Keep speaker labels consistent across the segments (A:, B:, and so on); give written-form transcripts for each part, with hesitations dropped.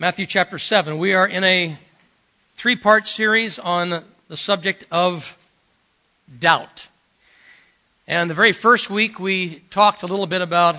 A: Matthew chapter 7. We are in a three-part series on the subject of doubt. And the very first week we talked a little bit about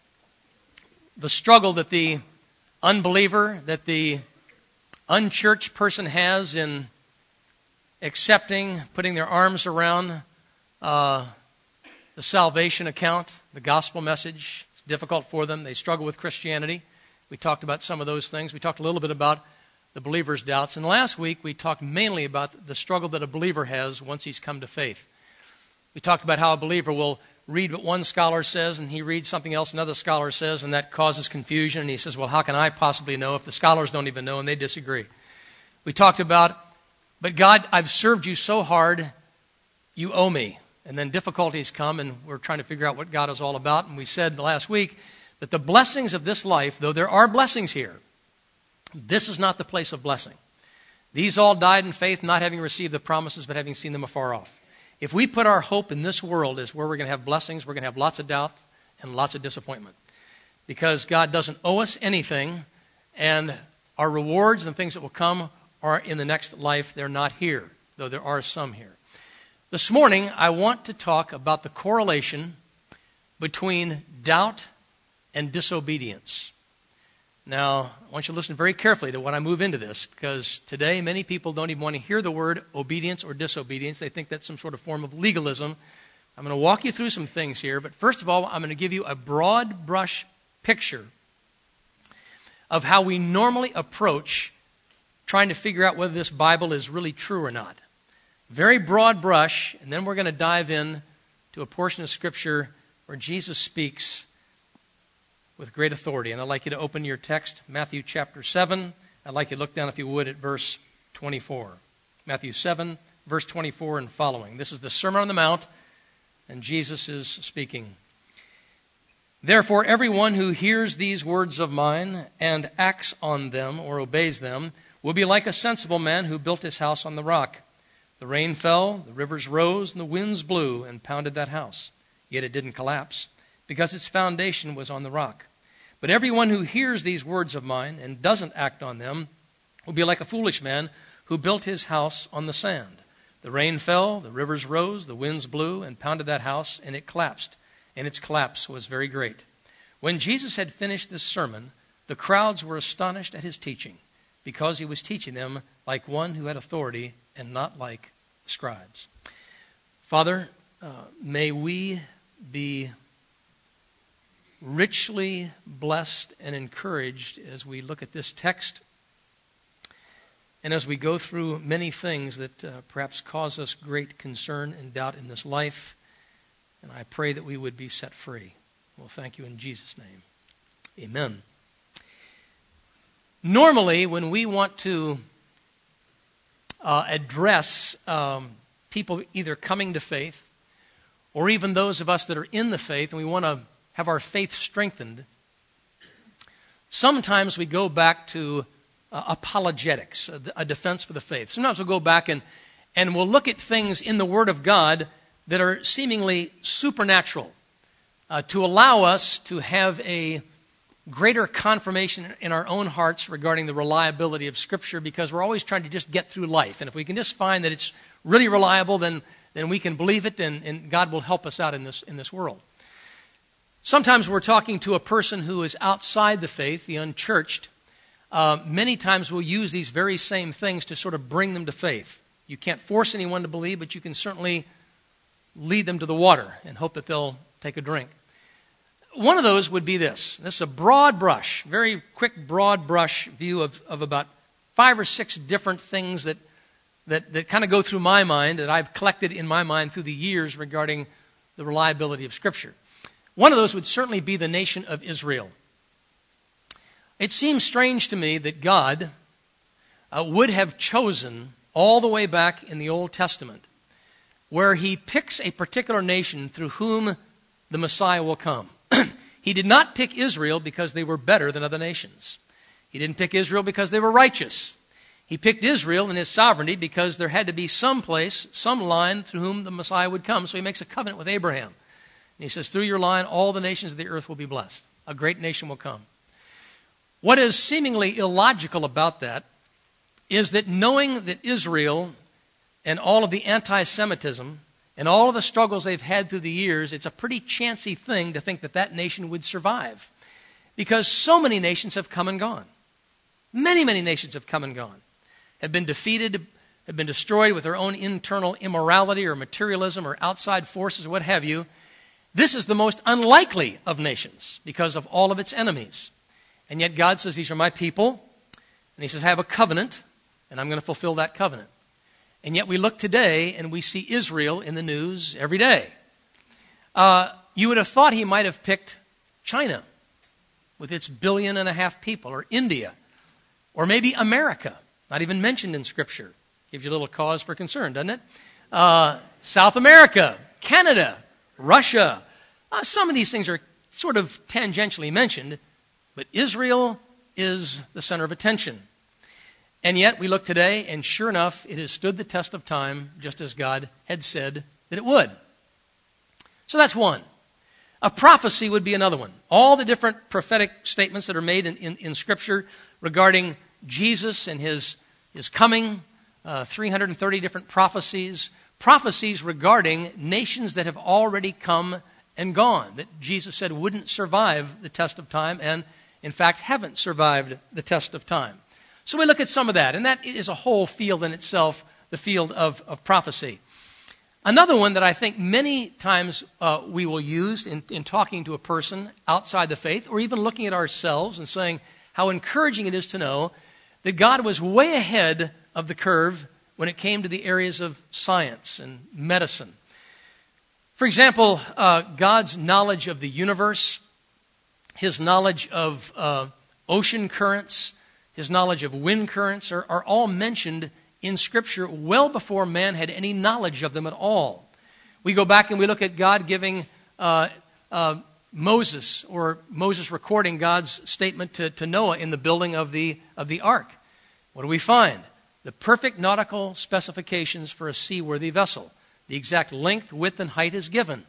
A: the struggle that the unbeliever, that the unchurched person has in accepting, putting their arms around the salvation account, the gospel message. It's difficult for them. They struggle with Christianity. We talked about some of those things. We talked a little bit about the believer's doubts. And last week we talked mainly about the struggle that a believer has once he's come to faith. We talked about how a believer will read what one scholar says, and he reads something else another scholar says, and that causes confusion. And he says, well, how can I possibly know if the scholars don't even know and they disagree? We talked about, but God, I've served you so hard, you owe me. And then difficulties come, and we're trying to figure out what God is all about. And we said last week that the blessings of this life, though there are blessings here, this is not the place of blessing. These all died in faith, not having received the promises, but having seen them afar off. If we put our hope in this world as where we're going to have blessings, we're going to have lots of doubt and lots of disappointment. Because God doesn't owe us anything, and our rewards and things that will come are in the next life. They're not here, though there are some here. This morning, I want to talk about the correlation between doubt and disobedience. Now, I want you to listen very carefully to when I move into this, because today many people don't even want to hear the word obedience or disobedience. They think that's some sort of form of legalism. I'm going to walk you through some things here, but first of all, I'm going to give you a broad brush picture of how we normally approach trying to figure out whether this Bible is really true or not. Very broad brush, and then we're going to dive in to a portion of Scripture where Jesus speaks with great authority. And I'd like you to open your text, Matthew chapter 7. I'd like you to look down, if you would, at verse 24. Matthew 7, verse 24 and following. This is the Sermon on the Mount, and Jesus is speaking. Therefore, everyone who hears these words of mine and acts on them or obeys them will be like a sensible man who built his house on the rock. The rain fell, the rivers rose, and the winds blew and pounded that house. Yet it didn't collapse, because its foundation was on the rock. But everyone who hears these words of mine and doesn't act on them will be like a foolish man who built his house on the sand. The rain fell, the rivers rose, the winds blew and pounded that house, and it collapsed. And its collapse was very great. When Jesus had finished this sermon, the crowds were astonished at his teaching, because he was teaching them like one who had authority and not like scribes. Father, may we be richly blessed and encouraged as we look at this text and as we go through many things that perhaps cause us great concern and doubt in this life. And I pray that we would be set free. Well, thank you in Jesus' name. Amen. Normally, when we want to address people either coming to faith or even those of us that are in the faith and we want to have our faith strengthened, sometimes we go back to apologetics, a defense for the faith. Sometimes we'll go back and we'll look at things in the Word of God that are seemingly supernatural to allow us to have a greater confirmation in our own hearts regarding the reliability of Scripture, because we're always trying to just get through life. And if we can just find that it's really reliable, then we can believe it, and God will help us out in this world. Sometimes we're talking to a person who is outside the faith, the unchurched. Many times we'll use these very same things to sort of bring them to faith. You can't force anyone to believe, but you can certainly lead them to the water and hope that they'll take a drink. One of those would be this. This is a broad brush, very quick broad brush view of about 5 or 6 different things that kind of go through my mind, that I've collected in my mind through the years regarding the reliability of Scripture. One of those would certainly be the nation of Israel. It seems strange to me that God would have chosen all the way back in the Old Testament, where he picks a particular nation through whom the Messiah will come. He did not pick Israel because they were better than other nations. He didn't pick Israel because they were righteous. He picked Israel in his sovereignty because there had to be some place, some line through whom the Messiah would come. So he makes a covenant with Abraham. And he says, through your line, all the nations of the earth will be blessed. A great nation will come. What is seemingly illogical about that is that knowing that Israel and all of the anti-Semitism and all of the struggles they've had through the years, it's a pretty chancy thing to think that that nation would survive. Because so many nations have come and gone. Many, many nations have come and gone. Have been defeated, have been destroyed with their own internal immorality or materialism or outside forces or what have you. This is the most unlikely of nations because of all of its enemies. And yet God says, these are my people. And he says, I have a covenant, and I'm going to fulfill that covenant. And yet we look today and we see Israel in the news every day. You would have thought he might have picked China with its 1.5 billion people, or India, or maybe America, not even mentioned in Scripture. Gives you a little cause for concern, doesn't it? South America, Canada, Russia. Some of these things are sort of tangentially mentioned, but Israel is the center of attention. And yet we look today, and sure enough, it has stood the test of time, just as God had said that it would. So that's one. A prophecy would be another one. All the different prophetic statements that are made in Scripture regarding Jesus and his coming, 330 different prophecies regarding nations that have already come and gone, that Jesus said wouldn't survive the test of time, and in fact haven't survived the test of time. So we look at some of that, and that is a whole field in itself, the field of prophecy. Another one that I think many times we will use in talking to a person outside the faith, or even looking at ourselves and saying how encouraging it is to know that God was way ahead of the curve when it came to the areas of science and medicine. For example, God's knowledge of the universe, his knowledge of ocean currents, his knowledge of wind currents are all mentioned in Scripture well before man had any knowledge of them at all. We go back and we look at God giving Moses recording God's statement to Noah in the building of the ark. What do we find? The perfect nautical specifications for a seaworthy vessel. The exact length, width, and height is given.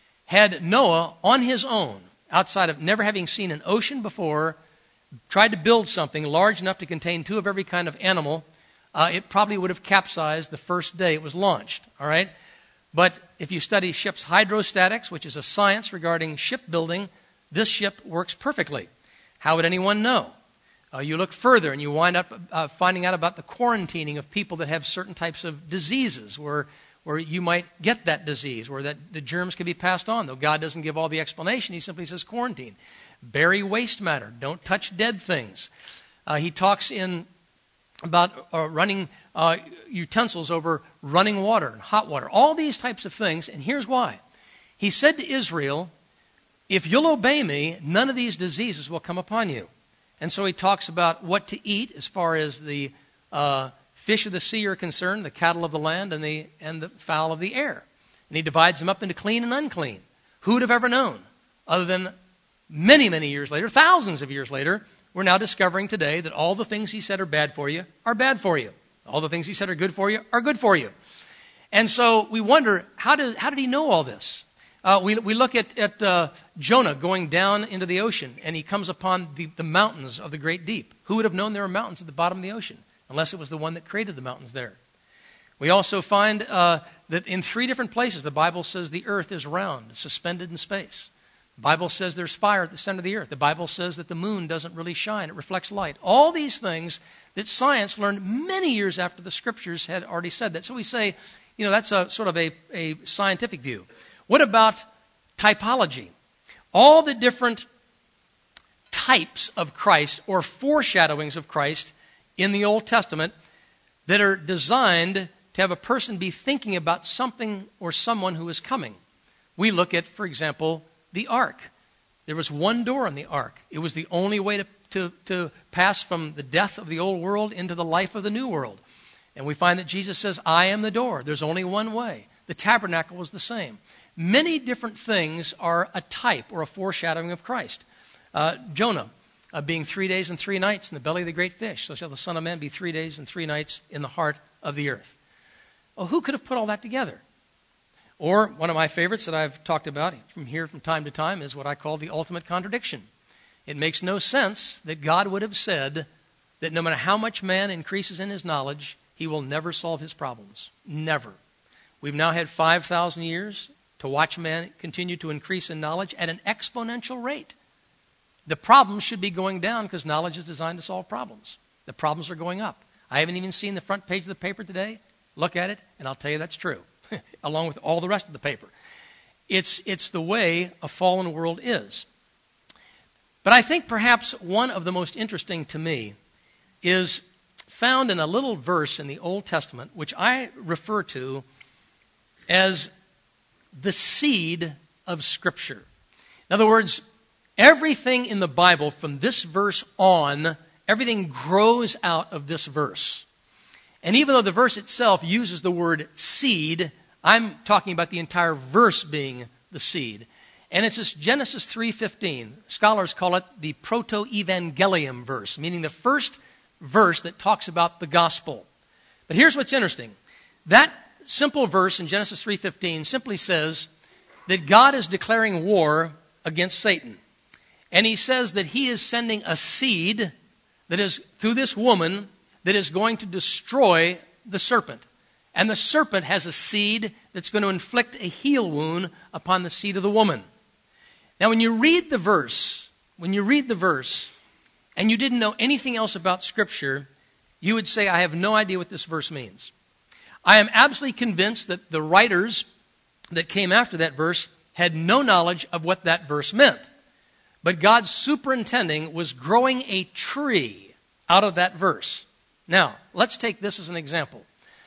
A: Had Noah, on his own, outside of never having seen an ocean before, tried to build something large enough to contain 2 of every kind of animal, it probably would have capsized the first day it was launched. All right? But if you study ship's hydrostatics, which is a science regarding shipbuilding, this ship works perfectly. How would anyone know? You look further and you wind up finding out about the quarantining of people that have certain types of diseases where you might get that disease, where the germs can be passed on. Though God doesn't give all the explanation, he simply says quarantine. Bury waste matter. Don't touch dead things. He talks about running utensils over running water and hot water. All these types of things, and here's why. He said to Israel, if you'll obey me, none of these diseases will come upon you. And so he talks about what to eat as far as the fish of the sea are concerned, the cattle of the land, and the fowl of the air. And he divides them up into clean and unclean. Who would have ever known? Other than many, many years later, thousands of years later, we're now discovering today that all the things he said are bad for you are bad for you. All the things he said are good for you are good for you. And so we wonder, how did he know all this? We look at Jonah going down into the ocean, and he comes upon the mountains of the great deep. Who would have known there were mountains at the bottom of the ocean, unless it was the one that created the mountains there? We also find that in 3 different places, the Bible says the earth is round, suspended in space. The Bible says there's fire at the center of the earth. The Bible says that the moon doesn't really shine. It reflects light. All these things that science learned many years after the Scriptures had already said that. So we say, that's a sort of a scientific view. What about typology? All the different types of Christ or foreshadowings of Christ in the Old Testament that are designed to have a person be thinking about something or someone who is coming. We look at, for example, the ark. There was one door in the ark. It was the only way to pass from the death of the old world into the life of the new world. And we find that Jesus says, I am the door. There's only one way. The tabernacle was the same. Many different things are a type or a foreshadowing of Christ. Jonah being 3 days and 3 nights in the belly of the great fish. So shall the Son of Man be 3 days and 3 nights in the heart of the earth. Well, who could have put all that together? Or one of my favorites that I've talked about from time to time is what I call the ultimate contradiction. It makes no sense that God would have said that no matter how much man increases in his knowledge, he will never solve his problems. Never. We've now had 5,000 years to watch man continue to increase in knowledge at an exponential rate. The problems should be going down because knowledge is designed to solve problems. The problems are going up. I haven't even seen the front page of the paper today. Look at it, and I'll tell you that's true, along with all the rest of the paper. It's the way a fallen world is. But I think perhaps one of the most interesting to me is found in a little verse in the Old Testament, which I refer to as the seed of Scripture. In other words, everything in the Bible from this verse on, everything grows out of this verse. And even though the verse itself uses the word seed, I'm talking about the entire verse being the seed. And it's this Genesis 3:15. Scholars call it the proto-evangelium verse, meaning the first verse that talks about the gospel. But here's what's interesting. That simple verse in Genesis 3:15 simply says that God is declaring war against Satan. And he says that he is sending a seed that is, through this woman, that is going to destroy the serpent. And the serpent has a seed that's going to inflict a heel wound upon the seed of the woman. Now, when you read the verse, and you didn't know anything else about Scripture, you would say, I have no idea what this verse means. I am absolutely convinced that the writers that came after that verse had no knowledge of what that verse meant. But God's superintending was growing a tree out of that verse. Now, let's take this as an example.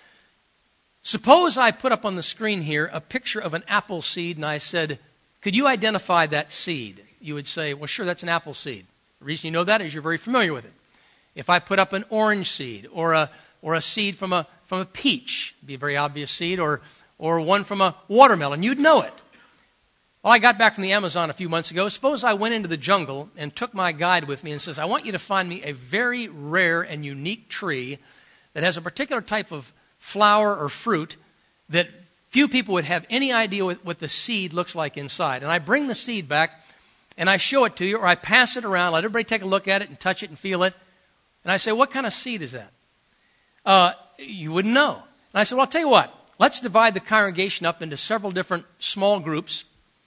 A: Suppose I put up on the screen here a picture of an apple seed and I said, could you identify that seed? You would say, well, sure, that's an apple seed. The reason you know that is you're very familiar with it. If I put up an orange seed or a seed from a peach, it'd be a very obvious seed, or one from a watermelon, you'd know it. Well, I got back from the Amazon a few months ago. Suppose I went into the jungle and took my guide with me and says, I want you to find me a very rare and unique tree that has a particular type of flower or fruit that few people would have any idea what the seed looks like inside. And I bring the seed back and I show it to you, or I pass it around, let everybody take a look at it and touch it and feel it. And I say, what kind of seed is that? You wouldn't know. And I said, well, I'll tell you what. Let's divide the congregation up into several different small groups.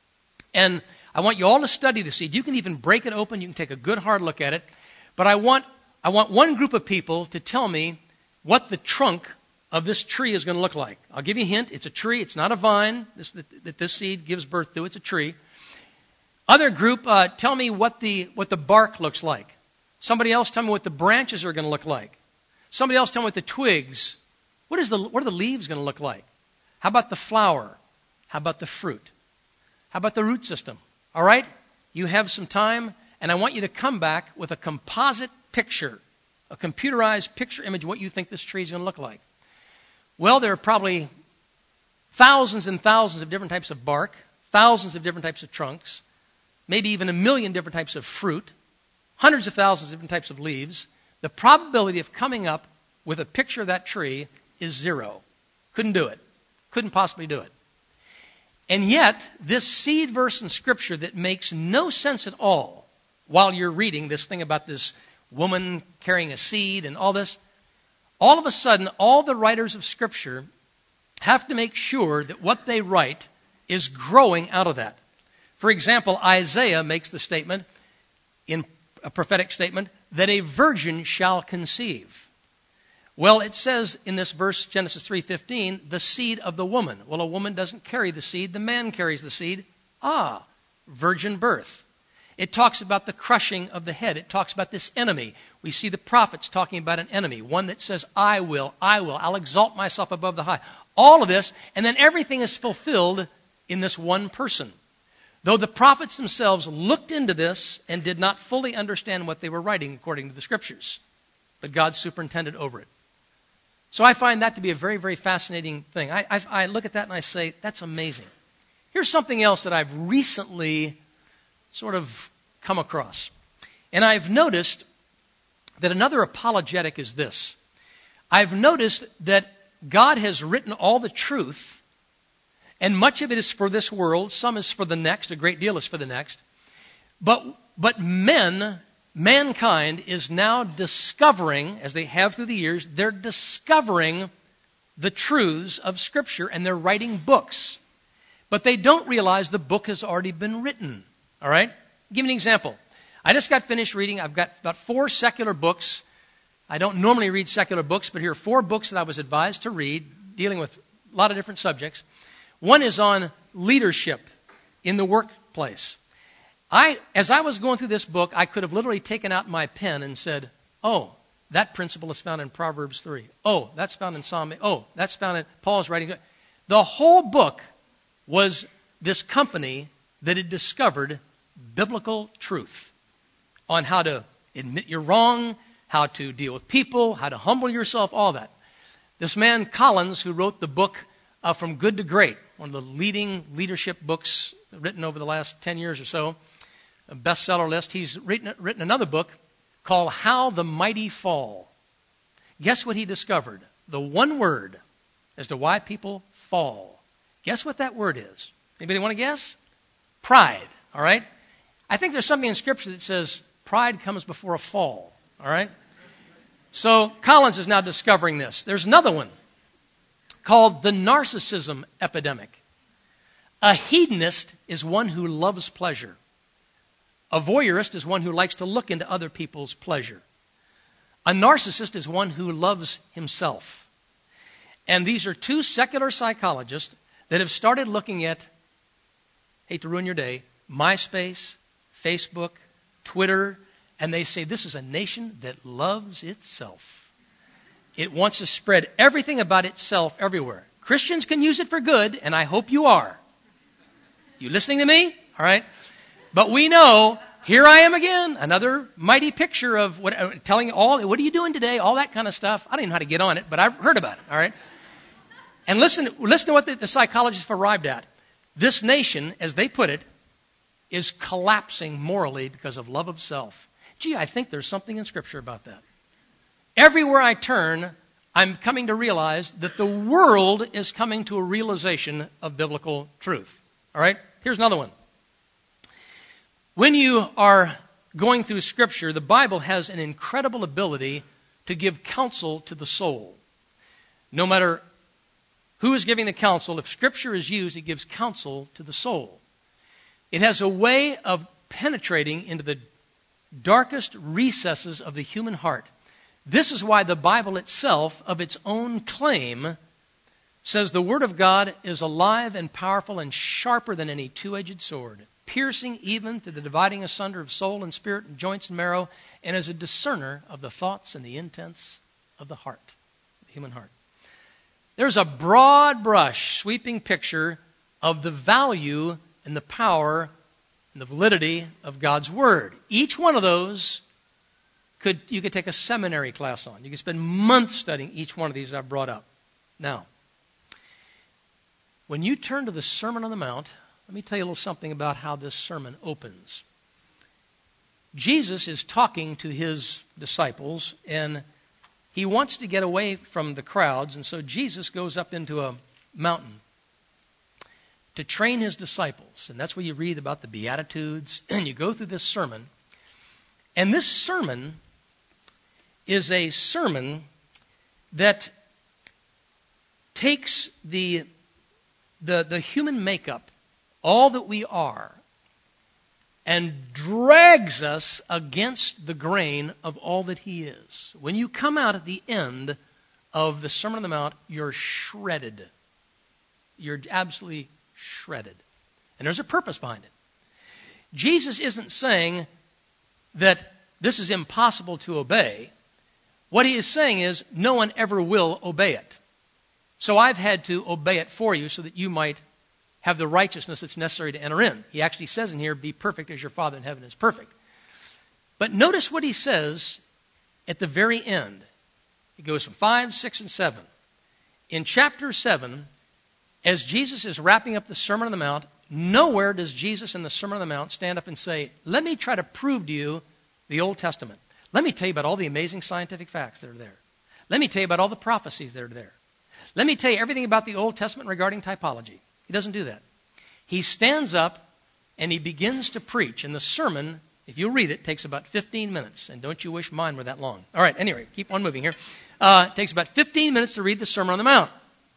A: And I want you all to study the seed. You can even break it open. You can take a good hard look at it. But I want one group of people to tell me what the trunk of this tree is going to look like. I'll give you a hint. It's a tree. It's not a vine that this seed gives birth to. It's a tree. Other group, tell me what the bark looks like. Somebody else tell me what the branches are going to look like. Somebody else tell me what the twigs. What are the leaves going to look like? How about the flower? How about the fruit? How about the root system? All right? You have some time, and I want you to come back with a composite picture, a computerized picture image of what you think this tree is going to look like. Well, there are probably thousands and thousands of different types of bark, thousands of different types of trunks, maybe even 1 million different types of fruit, hundreds of thousands of different types of leaves. The probability of coming up with a picture of that tree is 0. Couldn't do it. Couldn't possibly do it. And yet, this seed verse in Scripture that makes no sense at all while you're reading this thing about this woman carrying a seed and all this, all of a sudden, all the writers of Scripture have to make sure that what they write is growing out of that. For example, Isaiah makes the statement, in a prophetic statement, that a virgin shall conceive. Well, it says in this verse, Genesis 3:15, the seed of the woman. Well, a woman doesn't carry the seed, the man carries the seed. Virgin birth. It talks about the crushing of the head. It talks about this enemy. We see the prophets talking about an enemy, one that says, I'll exalt myself above the high. All of this, and then everything is fulfilled in this one person. Though the prophets themselves looked into this and did not fully understand what they were writing according to the Scriptures. But God superintended over it. So I find that to be a very, very fascinating thing. I look at that and I say, that's amazing. Here's something else that I've recently sort of come across. And I've noticed that another apologetic is this. I've noticed that God has written all the truth, and much of it is for this world, some is for the next, a great deal is for the next. But But mankind is now discovering, as they have through the years, they're discovering the truths of Scripture, and they're writing books. But they don't realize the book has already been written. All right? Give me an example. I just got finished reading. I've got about 4 secular books. I don't normally read secular books, but here are 4 books that I was advised to read, dealing with a lot of different subjects. One is on leadership in the workplace. As I was going through this book, I could have literally taken out my pen and said, oh, that principle is found in Proverbs 3. Oh, that's found in Psalm 8. Oh, that's found in Paul's writing. The whole book was this company that had discovered biblical truth on how to admit you're wrong, how to deal with people, how to humble yourself, all that. This man, Collins, who wrote the book From Good to Great, one of the leading leadership books written over the last 10 years or so, a bestseller list, he's written another book called How the Mighty Fall. Guess what he discovered? The one word as to why people fall. Guess what that word is? Anybody want to guess? Pride, all right? I think there's something in Scripture that says pride comes before a fall, all right? So Collins is now discovering this. There's another one called the narcissism epidemic. A hedonist is one who loves pleasure. A voyeurist is one who likes to look into other people's pleasure. A narcissist is one who loves himself. And these are 2 secular psychologists that have started looking at, hate to ruin your day, MySpace, Facebook, Twitter, and they say this is a nation that loves itself. It wants to spread everything about itself everywhere. Christians can use it for good, and I hope you are. You listening to me? All right. But we know, here I am again, another mighty picture of telling all, what are you doing today? All that kind of stuff. I don't even know how to get on it, but I've heard about it, all right? And listen to what the psychologists have arrived at. This nation, as they put it, is collapsing morally because of love of self. Gee, I think there's something in Scripture about that. Everywhere I turn, I'm coming to realize that the world is coming to a realization of biblical truth. All right? Here's another one. When you are going through Scripture, the Bible has an incredible ability to give counsel to the soul. No matter who is giving the counsel, if Scripture is used, it gives counsel to the soul. It has a way of penetrating into the darkest recesses of the human heart. This is why the Bible itself, of its own claim, says the Word of God is alive and powerful and sharper than any two-edged sword, piercing even to the dividing asunder of soul and spirit and joints and marrow, and is a discerner of the thoughts and the intents of the heart, the human heart. There's a broad brush, sweeping picture of the value and the power and the validity of God's Word. Each one of those you could take a seminary class on. You could spend months studying each one of these I've brought up. Now, when you turn to the Sermon on the Mount, let me tell you a little something about how this sermon opens. Jesus is talking to his disciples, and he wants to get away from the crowds, and so Jesus goes up into a mountain to train his disciples. And that's where you read about the Beatitudes, and you go through this sermon. And this sermon is a sermon that takes the human makeup, all that we are, and drags us against the grain of all that he is. When you come out at the end of the Sermon on the Mount, you're shredded. You're absolutely shredded. And there's a purpose behind it. Jesus isn't saying that this is impossible to obey. What he is saying is no one ever will obey it. So I've had to obey it for you so that you might have the righteousness that's necessary to enter in. He actually says in here, be perfect as your Father in heaven is perfect. But notice what he says at the very end. He goes from 5, 6, and 7. In chapter 7, as Jesus is wrapping up the Sermon on the Mount, nowhere does Jesus in the Sermon on the Mount stand up and say, let me try to prove to you the Old Testament. Let me tell you about all the amazing scientific facts that are there. Let me tell you about all the prophecies that are there. Let me tell you everything about the Old Testament regarding typology. He doesn't do that. He stands up and he begins to preach, and the sermon If you read it, it takes about 15 minutes. And don't you wish mine were that long. All right, anyway, keep on moving here. It takes about 15 minutes to read the Sermon on the Mount.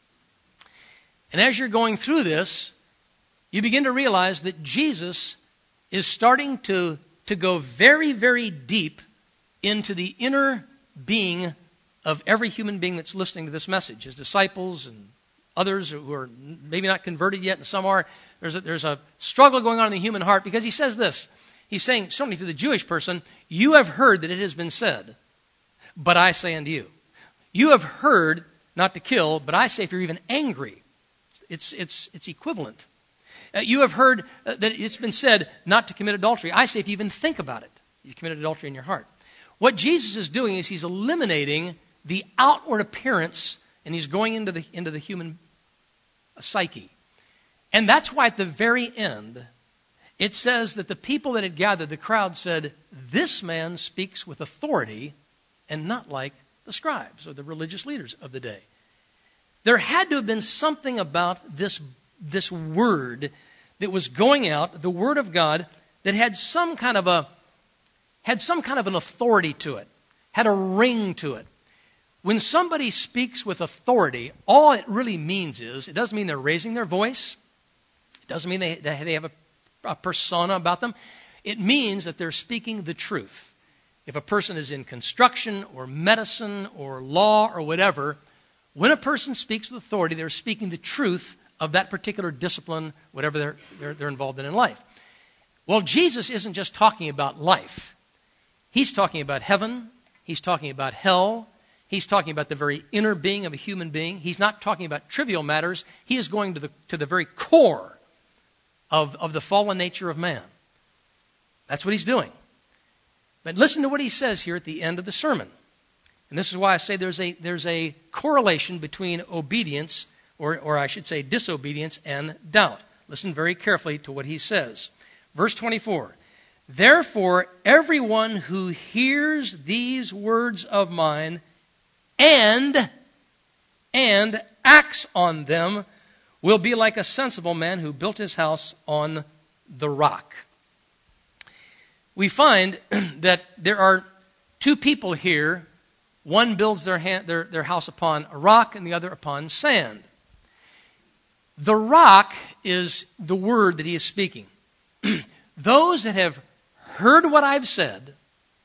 A: And as you're going through this, you begin to realize that Jesus is starting to go very, very deep into the inner being of every human being that's listening to this message. His disciples and others who are maybe not converted yet, and some are. There's a struggle going on in the human heart because he says this. He's saying, certainly to the Jewish person, you have heard that it has been said, but I say unto you. You have heard not to kill, but I say if you're even angry, it's equivalent. You have heard that it's been said not to commit adultery. I say if you even think about it, you committed adultery in your heart. What Jesus is doing is he's eliminating the outward appearance, and he's going into the human psyche. And that's why at the very end, it says that the people that had gathered, the crowd said, this man speaks with authority and not like the scribes or the religious leaders of the day. There had to have been something about this word that was going out, the word of God, that had some kind of an authority to it, had a ring to it. When somebody speaks with authority, all it really means is, it doesn't mean they're raising their voice. It doesn't mean they have a persona about them. It means that they're speaking the truth. If a person is in construction or medicine or law or whatever, when a person speaks with authority, they're speaking the truth of that particular discipline, whatever they're involved in life. Well, Jesus isn't just talking about life. He's talking about heaven. He's talking about hell. He's talking about the very inner being of a human being. He's not talking about trivial matters. He is going to the very core of the fallen nature of man. That's what he's doing. But listen to what he says here at the end of the sermon. And this is why I say there's a correlation between obedience, or I should say disobedience, and doubt. Listen very carefully to what he says. Verse 24. Therefore, everyone who hears these words of mine and acts on them will be like a sensible man who built his house on the rock. We find that there are two people here. One builds their house upon a rock and the other upon sand. The rock is the word that he is speaking. Those that have heard what I've said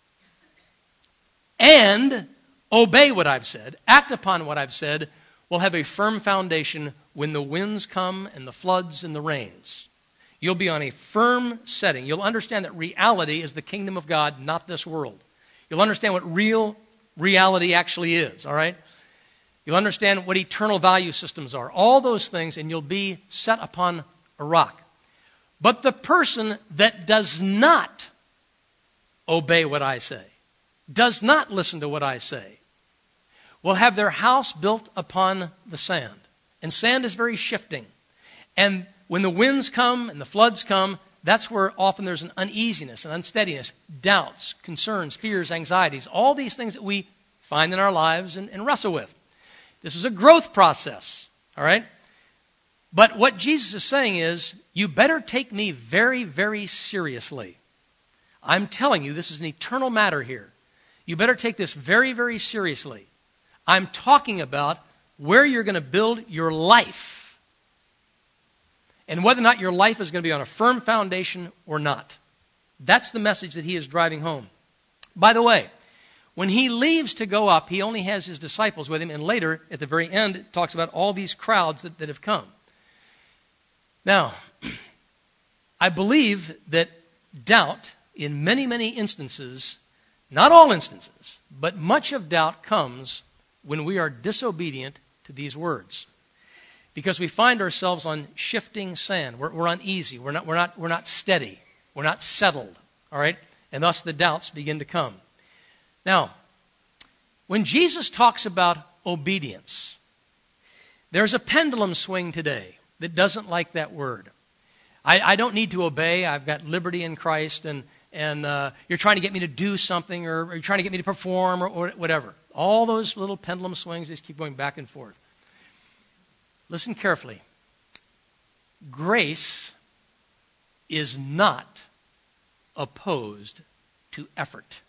A: and obey what I've said, act upon what I've said, will have a firm foundation when the winds come and the floods and the rains. You'll be on a firm setting. You'll understand that reality is the kingdom of God, not this world. You'll understand what real reality actually is, all right? You'll understand what eternal value systems are. All those things, and you'll be set upon a rock. But the person that does not obey what I say, does not listen to what I say, will have their house built upon the sand. And sand is very shifting. And when the winds come and the floods come, that's where often there's an uneasiness, an unsteadiness, doubts, concerns, fears, anxieties, all these things that we find in our lives and wrestle with. This is a growth process, all right? But what Jesus is saying is, you better take me very, very seriously. I'm telling you, this is an eternal matter here. You better take this very, very seriously. I'm talking about where you're going to build your life and whether or not your life is going to be on a firm foundation or not. That's the message that he is driving home. By the way, when he leaves to go up, he only has his disciples with him, and later, at the very end, it talks about all these crowds that have come. Now, I believe that doubt, in many, many instances, not all instances, but much of doubt comes when we are disobedient to these words. Because we find ourselves on shifting sand. We're uneasy. We're not steady. We're not settled. All right? And thus the doubts begin to come. Now, when Jesus talks about obedience, there's a pendulum swing today that doesn't like that word. I don't need to obey. I've got liberty in Christ, and you're trying to get me to do something, or you're trying to get me to perform, or whatever. All those little pendulum swings just keep going back and forth. Listen carefully. Grace is not opposed to effort.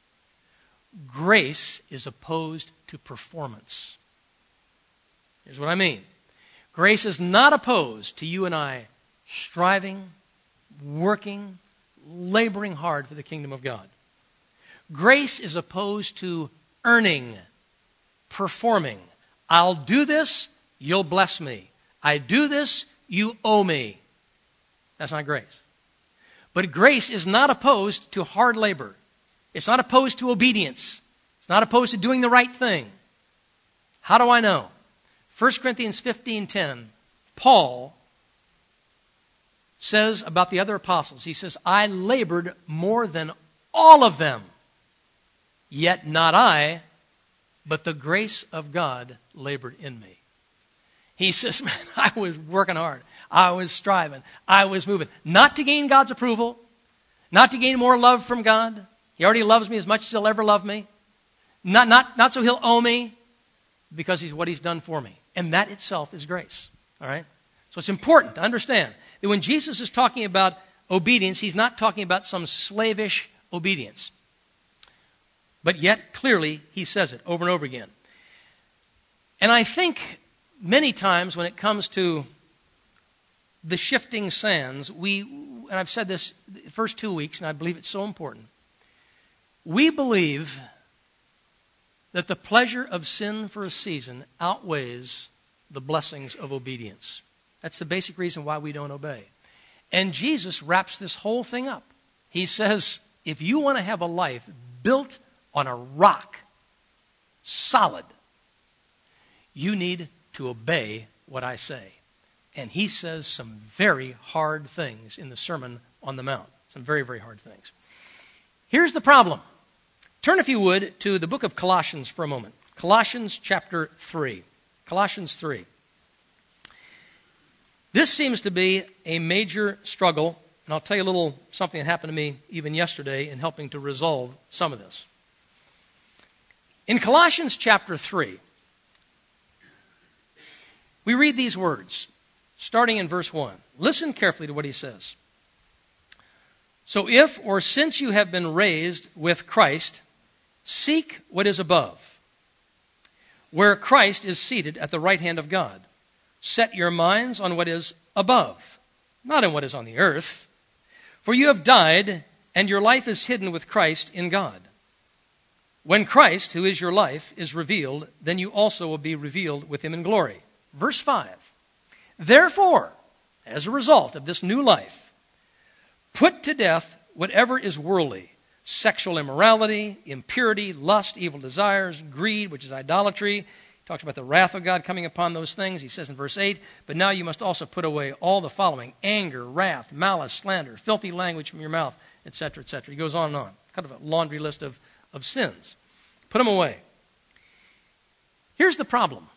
A: Grace is opposed to performance. Here's what I mean. Grace is not opposed to you and I striving, working, laboring hard for the kingdom of God. Grace is opposed to earning, performing. I'll do this, you'll bless me. I do this, you owe me. That's not grace. But grace is not opposed to hard labor. It's not opposed to obedience. It's not opposed to doing the right thing. How do I know? 1 Corinthians 15:10, Paul says about the other apostles, he says, I labored more than all of them, yet not I, but the grace of God labored in me. He says, man, I was working hard. I was striving. I was moving. Not to gain God's approval, not to gain more love from God. He already loves me as much as he'll ever love me. Not so he'll owe me, because he's what he's done for me. And that itself is grace. All right? So it's important to understand that when Jesus is talking about obedience, he's not talking about some slavish obedience. But yet, clearly, he says it over and over again. And I think many times when it comes to the shifting sands, and I've said this the first 2 weeks, and I believe it's so important, we believe that the pleasure of sin for a season outweighs the blessings of obedience. That's the basic reason why we don't obey. And Jesus wraps this whole thing up. He says, if you want to have a life built on a rock, solid, you need to obey what I say. And he says some very hard things in the Sermon on the Mount. Some very, very hard things. Here's the problem. Turn, if you would, to the book of Colossians for a moment. Colossians chapter 3. Colossians 3. This seems to be a major struggle, and I'll tell you a little something that happened to me even yesterday in helping to resolve some of this. In Colossians chapter 3, we read these words, starting in verse 1. Listen carefully to what he says. So if, or since you have been raised with Christ, seek what is above, where Christ is seated at the right hand of God. Set your minds on what is above, not on what is on the earth. For you have died, and your life is hidden with Christ in God. When Christ, who is your life, is revealed, then you also will be revealed with him in glory. Verse 5. Therefore, as a result of this new life, put to death whatever is worldly, sexual immorality, impurity, lust, evil desires, greed, which is idolatry. He talks about the wrath of God coming upon those things. He says in verse 8, but now you must also put away all the following: anger, wrath, malice, slander, filthy language from your mouth, etc., etc. He goes on and on. Kind of a laundry list of sins. Put them away. Here's the problem.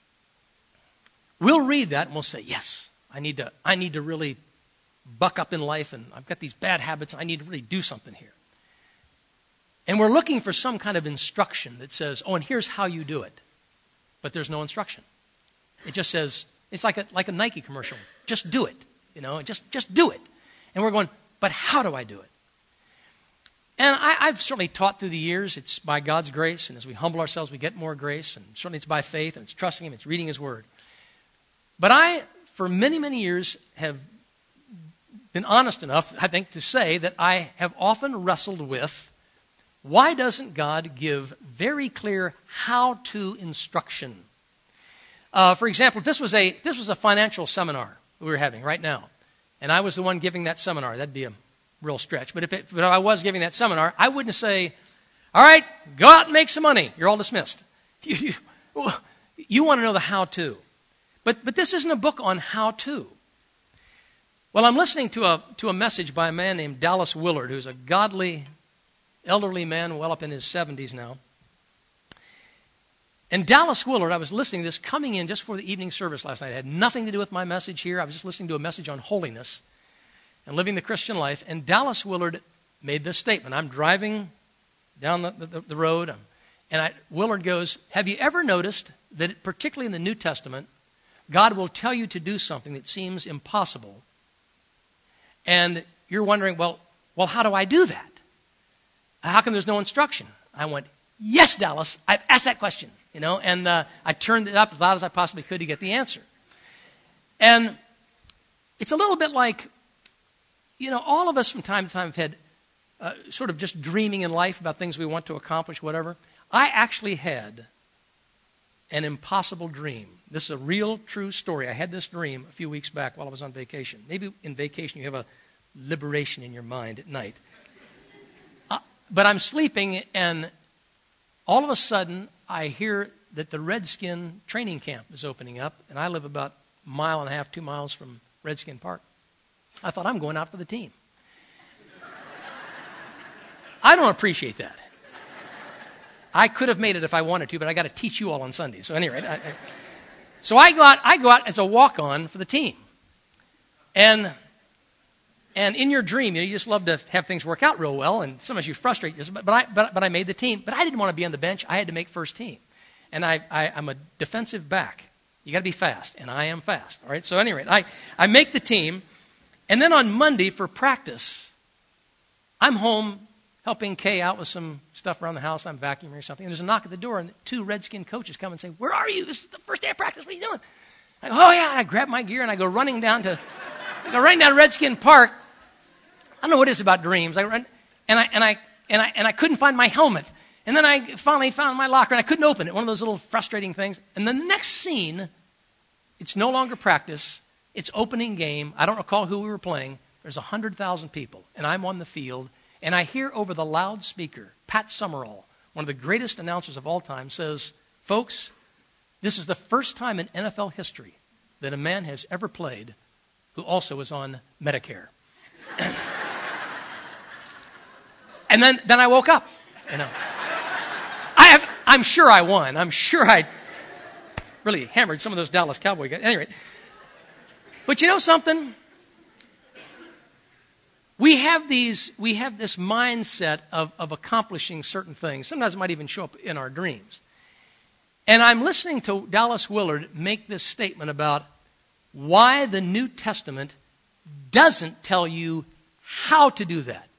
A: We'll read that and we'll say, yes, I need to really buck up in life, and I've got these bad habits. I need to really do something here. And we're looking for some kind of instruction that says, oh, and here's how you do it. But there's no instruction. It just says, it's like a Nike commercial. Just do it. Just do it. And we're going, but how do I do it? And I've certainly taught through the years, it's by God's grace, and as we humble ourselves, we get more grace, and certainly it's by faith, and it's trusting him, it's reading his word. But I, for many, many years, have been honest enough, I think, to say that I have often wrestled with, why doesn't God give very clear how-to instruction? For example, if this was a financial seminar we were having right now, and I was the one giving that seminar, that'd be a real stretch. But if I was giving that seminar, I wouldn't say, all right, go out and make some money. You're all dismissed. You want to know the how-to. But this isn't a book on how-to. Well, I'm listening to a message by a man named Dallas Willard, who's a godly, elderly man, well up in his 70s now. And Dallas Willard, I was listening to this coming in just for the evening service last night. It had nothing to do with my message here. I was just listening to a message on holiness and living the Christian life. And Dallas Willard made this statement. I'm driving down the road, and Willard goes, have you ever noticed that, particularly in the New Testament, God will tell you to do something that seems impossible, and you're wondering, well, well, how do I do that? How come there's no instruction? I went, yes, Dallas, I've asked that question, and I turned it up as loud as I possibly could to get the answer. And it's a little bit like, all of us from time to time have had sort of just dreaming in life about things we want to accomplish, whatever. I actually had an impossible dream. This is a real, true story. I had this dream a few weeks back while I was on vacation. Maybe in vacation you have a liberation in your mind at night. But I'm sleeping, and all of a sudden I hear that the Redskin training camp is opening up, and I live about a mile and a half, 2 miles from Redskin Park. I thought, I'm going out for the team. I don't appreciate that. I could have made it if I wanted to, but I got to teach you all on Sunday. So anyway, so I go out as a walk-on for the team. And in your dream, you just love to have things work out real well, and sometimes you frustrate yourself. But I made the team. But I didn't want to be on the bench. I had to make first team. And I'm a defensive back. You got to be fast, and I am fast. All right. So anyway, I make the team, and then on Monday for practice, I'm home helping Kay out with some stuff around the house. I'm vacuuming or something, and there's a knock at the door, and 2 Redskin coaches come and say, "Where are you? This is the first day of practice. What are you doing?" I go, "Oh yeah." I grab my gear and I go running down Redskin Park. I don't know what it is about dreams. I run, and I couldn't find my helmet. And then I finally found my locker, and I couldn't open it. One of those little frustrating things. And then the next scene, it's no longer practice. It's opening game. I don't recall who we were playing. There's 100,000 people, and I'm on the field. And I hear over the loudspeaker, Pat Summerall, one of the greatest announcers of all time, says, "Folks, this is the first time in NFL history that a man has ever played who also is on Medicare." And then I woke up. I'm sure I won. I'm sure I really hammered some of those Dallas Cowboy guys. Anyway, but you know something? We have this mindset of accomplishing certain things. Sometimes it might even show up in our dreams. And I'm listening to Dallas Willard make this statement about why the New Testament doesn't tell you how to do that.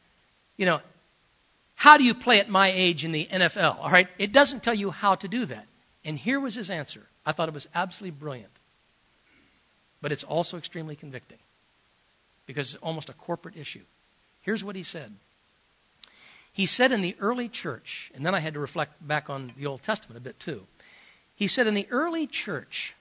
A: How do you play at my age in the NFL? All right, it doesn't tell you how to do that. And here was his answer. I thought it was absolutely brilliant. But it's also extremely convicting because it's almost a corporate issue. Here's what he said. He said in the early church, and then I had to reflect back on the Old Testament a bit too. He said in the early church,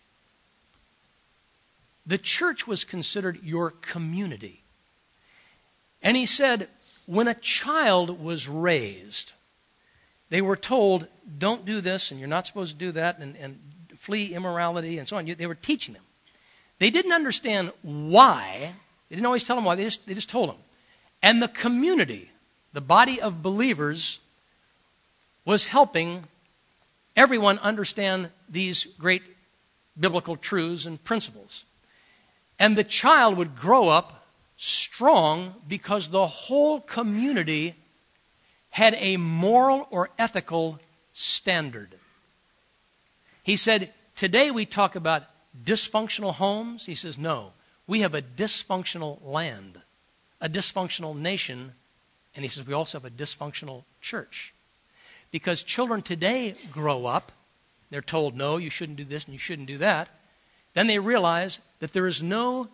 A: the church was considered your community. And he said, when a child was raised, they were told, don't do this, and you're not supposed to do that, and flee immorality, and so on. They were teaching them. They didn't understand why. They didn't always tell them why. They just told them. And the community, the body of believers, was helping everyone understand these great biblical truths and principles. And the child would grow up strong because the whole community had a moral or ethical standard. He said, today we talk about dysfunctional homes. He says, no, we have a dysfunctional land, a dysfunctional nation, and he says we also have a dysfunctional church. Because children today grow up, they're told, no, you shouldn't do this and you shouldn't do that. Then they realize that there is no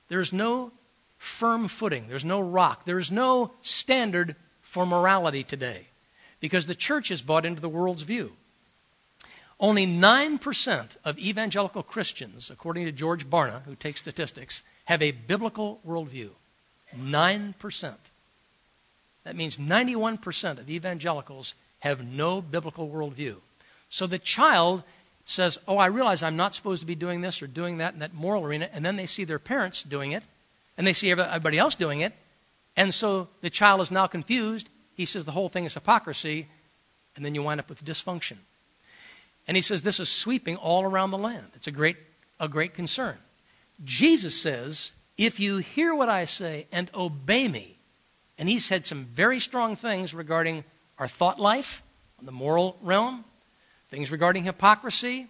A: firm footing. There's no rock. There's no standard for morality today because the church is bought into the world's view. Only 9% of evangelical Christians, according to George Barna, who takes statistics, have a biblical worldview. 9%. That means 91% of evangelicals have no biblical worldview. So the child says, oh, I realize I'm not supposed to be doing this or doing that in that moral arena, and then they see their parents doing it, and they see everybody else doing it, and so the child is now confused. He says the whole thing is hypocrisy, and then you wind up with dysfunction. And he says this is sweeping all around the land. It's a great concern. Jesus says, if you hear what I say and obey me, and he said some very strong things regarding our thought life, on the moral realm, things regarding hypocrisy.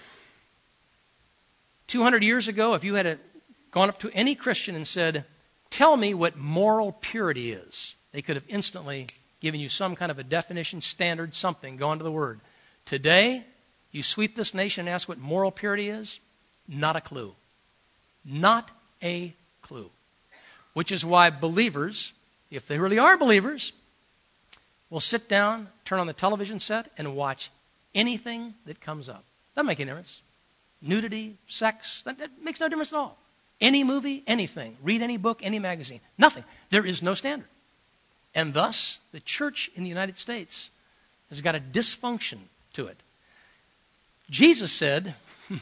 A: 200 years ago, if you had gone up to any Christian and said, tell me what moral purity is. They could have instantly given you some kind of a definition, standard, something, gone to the Word. Today, you sweep this nation and ask what moral purity is? Not a clue. Not a clue. Which is why believers, if they really are believers, will sit down, turn on the television set, and watch anything that comes up. Doesn't make any difference. Nudity, sex, that makes no difference at all. Any movie, anything. Read any book, any magazine. Nothing. There is no standard. And thus, the church in the United States has got a dysfunction to it. Jesus said,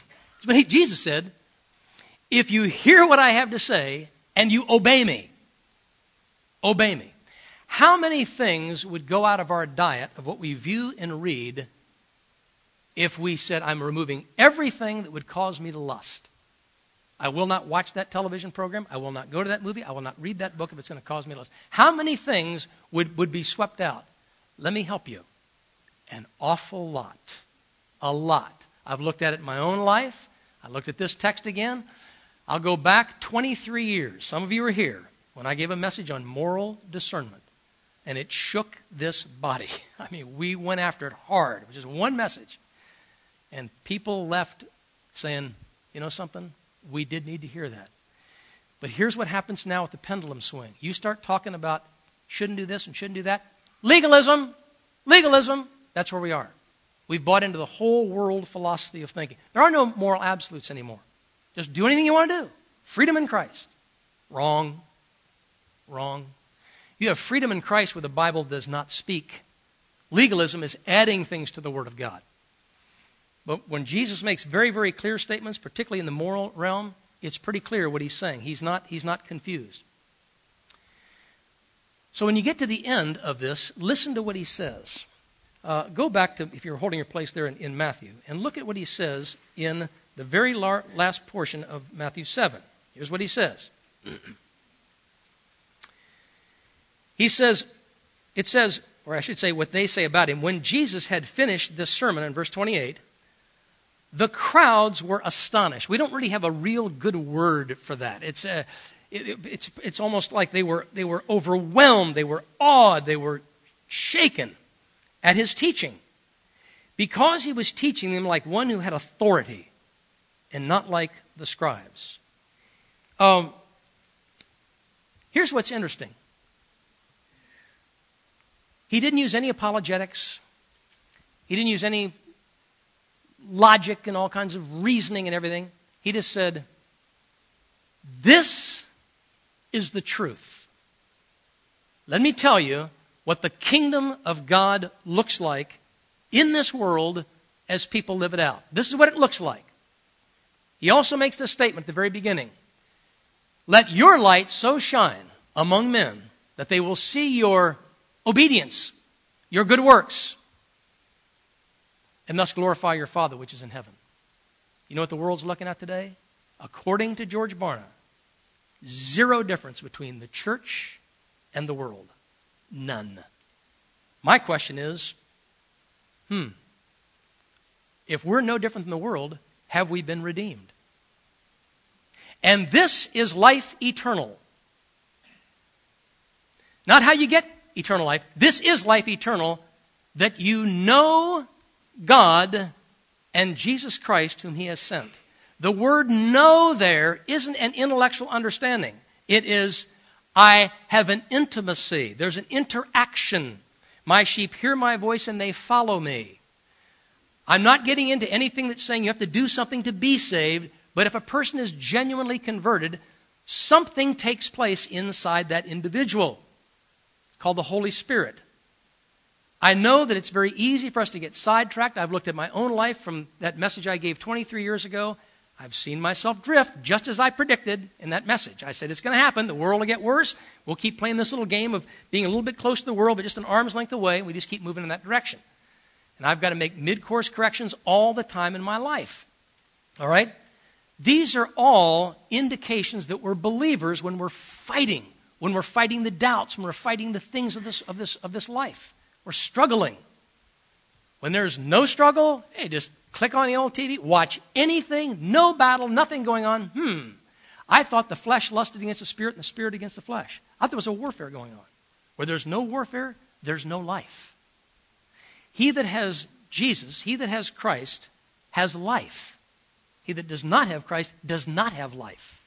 A: if you hear what I have to say and you obey me, obey me. How many things would go out of our diet of what we view and read if we said, I'm removing everything that would cause me to lust? I will not watch that television program. I will not go to that movie. I will not read that book if it's going to cause me to lust. How many things would be swept out? Let me help you. An awful lot. A lot. I've looked at it in my own life. I looked at this text again. I'll go back 23 years. Some of you were here when I gave a message on moral discernment. And it shook this body. I mean, we went after it hard. It was just one message. And people left saying, you know something? We did need to hear that. But here's what happens now with the pendulum swing. You start talking about shouldn't do this and shouldn't do that. Legalism. Legalism. That's where we are. We've bought into the whole world philosophy of thinking. There are no moral absolutes anymore. Just do anything you want to do. Freedom in Christ. Wrong. Wrong. You have freedom in Christ where the Bible does not speak. Legalism is adding things to the Word of God. But when Jesus makes very, very clear statements, particularly in the moral realm, it's pretty clear what he's saying. He's not confused. So when you get to the end of this, listen to what he says. Go back to, if you're holding your place there in Matthew, and look at what he says in the very last portion of Matthew 7. Here's what he says. He says, it says, or I should say what they say about him, when Jesus had finished this sermon in verse 28, the crowds were astonished. We don't really have a real good word for that. It's almost like they were overwhelmed, they were awed, they were shaken at his teaching, because he was teaching them like one who had authority and not like the scribes. Here's what's interesting. He didn't use any apologetics. He didn't use any logic and all kinds of reasoning and everything. He just said, this is the truth. Let me tell you what the kingdom of God looks like in this world as people live it out. This is what it looks like. He also makes this statement at the very beginning. Let your light so shine among men that they will see your obedience, your good works, and thus glorify your Father which is in heaven. You know what the world's looking at today? According to George Barna, zero difference between the church and the world. None. My question is, if we're no different than the world, have we been redeemed? And this is life eternal. Not how you get eternal life. This is life eternal, that you know God and Jesus Christ whom he has sent. The word know there isn't an intellectual understanding. It is, I have an intimacy. There's an interaction. My sheep hear my voice and they follow me. I'm not getting into anything that's saying you have to do something to be saved, but if a person is genuinely converted, something takes place inside that individual. It's called the Holy Spirit. I know that it's very easy for us to get sidetracked. I've looked at my own life from that message I gave 23 years ago. I've seen myself drift just as I predicted in that message. I said it's going to happen. The world will get worse. We'll keep playing this little game of being a little bit close to the world, but just an arm's length away. We just keep moving in that direction. And I've got to make mid-course corrections all the time in my life. All right? These are all indications that we're believers when we're fighting the doubts, when we're fighting the things of this life. We're struggling. When there's no struggle, hey, just click on the old TV, watch anything, no battle, nothing going on. I thought the flesh lusted against the spirit and the spirit against the flesh. I thought there was a warfare going on. Where there's no warfare, there's no life. He that has Jesus, he that has Christ, has life. He that does not have Christ does not have life.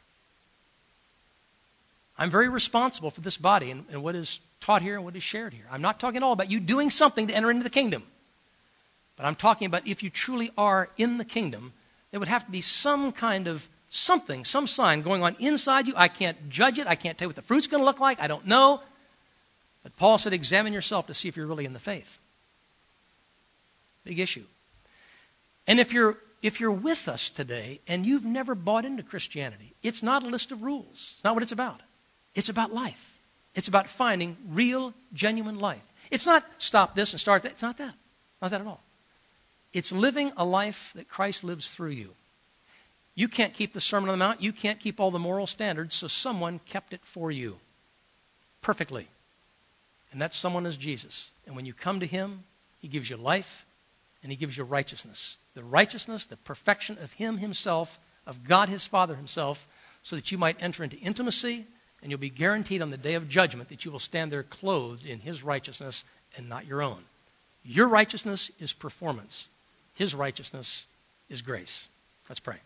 A: I'm very responsible for this body and what is taught here and what is shared here. I'm not talking at all about you doing something to enter into the kingdom. But I'm talking about if you truly are in the kingdom, there would have to be some kind of something, some sign going on inside you. I can't judge it. I can't tell you what the fruit's going to look like. I don't know. But Paul said, examine yourself to see if you're really in the faith. Big issue. And if you're with us today and you've never bought into Christianity, it's not a list of rules. It's not what it's about. It's about life. It's about finding real, genuine life. It's not stop this and start that. It's not that. Not that at all. It's living a life that Christ lives through you. You can't keep the Sermon on the Mount. You can't keep all the moral standards, so someone kept it for you perfectly. And that someone is Jesus. And when you come to him, he gives you life and he gives you righteousness. The righteousness, the perfection of him himself, of God his Father himself, so that you might enter into intimacy, and you'll be guaranteed on the day of judgment that you will stand there clothed in his righteousness and not your own. Your righteousness is performance. His righteousness is grace. Let's pray.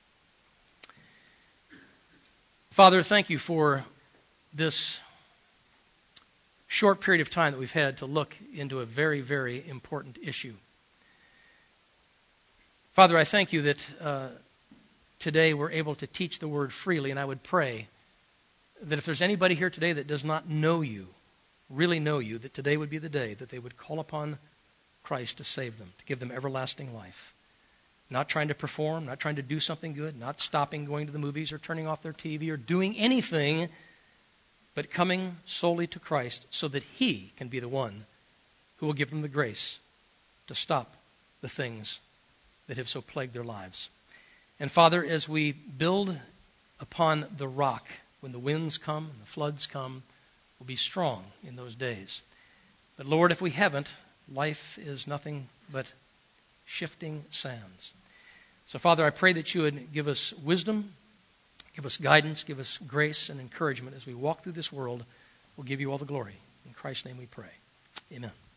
A: Father, thank you for this short period of time that we've had to look into a very, very important issue. Father, I thank you that today we're able to teach the word freely, and I would pray that if there's anybody here today that does not know you, really know you, that today would be the day that they would call upon Christ to save them, to give them everlasting life. Not trying to perform, not trying to do something good, not stopping going to the movies or turning off their TV or doing anything, but coming solely to Christ so that he can be the one who will give them the grace to stop the things that have so plagued their lives. And Father, as we build upon the rock, when the winds come and the floods come, we'll be strong in those days. But Lord, if we haven't, life is nothing but shifting sands. So Father, I pray that you would give us wisdom, give us guidance, give us grace and encouragement as we walk through this world. We'll give you all the glory. In Christ's name we pray. Amen.